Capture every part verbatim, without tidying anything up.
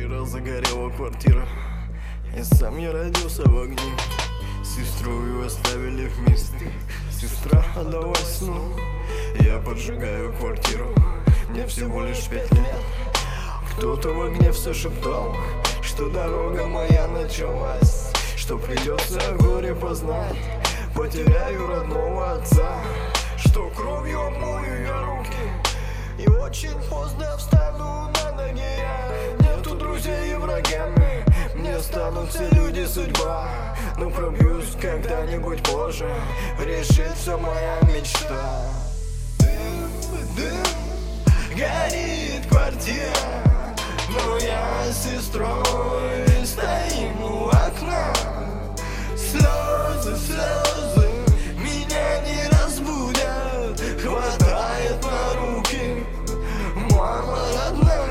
Вчера загорела квартира, и сам я родился в огне. Сестру оставили вместе, сестра отдалась сну. Я поджигаю квартиру, мне всего лишь пять лет. Кто-то в огне все шептал, что дорога моя началась, что придется горе познать, потеряю родного отца, что кровью обмою я руки и очень поздно встану на ноги я. Нету друзей и врагами, мне станут все люди судьба, но пробьюсь когда-нибудь позже, решит все моя мечта. Дым, дым, горит квартира, но я с сестрой стоим у окна. Слезы, слезы меня не разбудят, хватает на руки мама родная.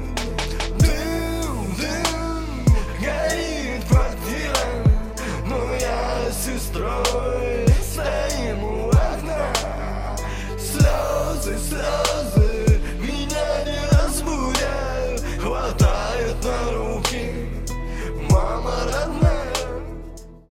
Дым, дым, горит квартира, но я с сестрой стоим у окна. Слезы, слезы меня не разбудят, хватает на руки